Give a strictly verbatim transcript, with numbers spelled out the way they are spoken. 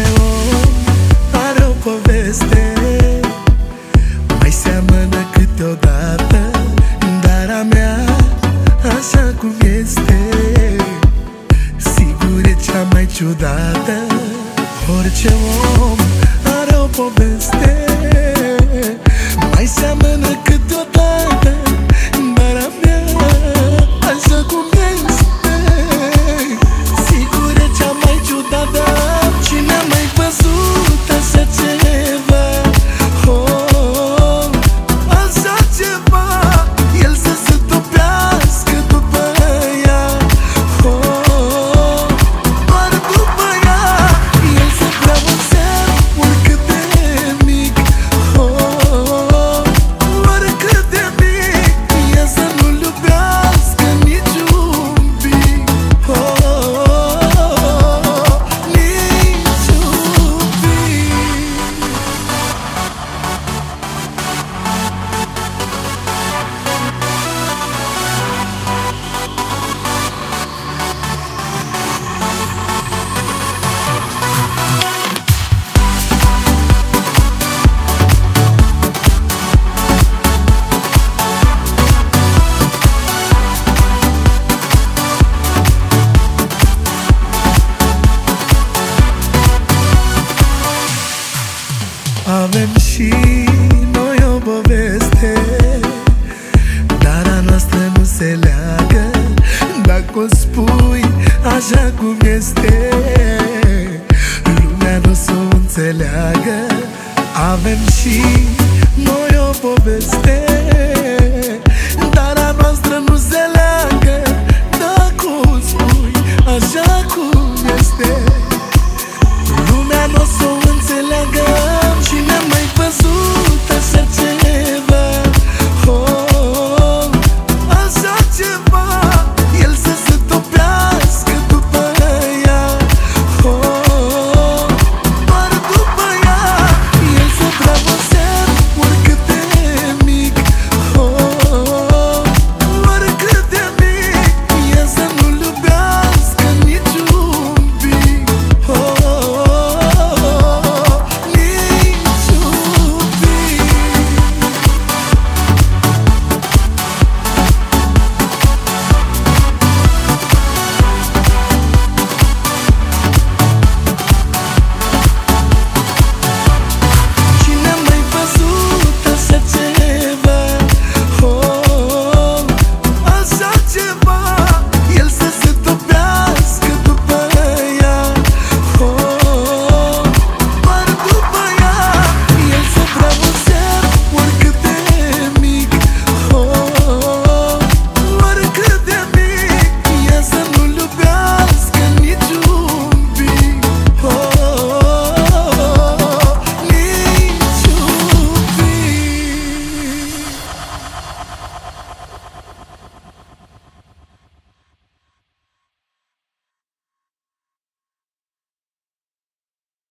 Orice om are o poveste, mai seamănă câteodată, dar a mea, așa cum este, sigur e cea mai ciudată. Orice om are o poveste, mai seamănă câteodată, dar a mea, așa cum este, sigur e cea mai ciudată. Cine a mai văzut așa ceva? Oh, așa ceva, el să se topească după ea. Oh, doar după ea, el să vrea un semnul cât de mic. Oh, oricât de mic, ea să nu-l iubească niciun pic. Oh, niciun pic. Avem și noi o poveste, dar a noastră nu se leagă. Dacă o spui așa cum este, lumea nu s-o înțeleagă. Avem și noi o poveste,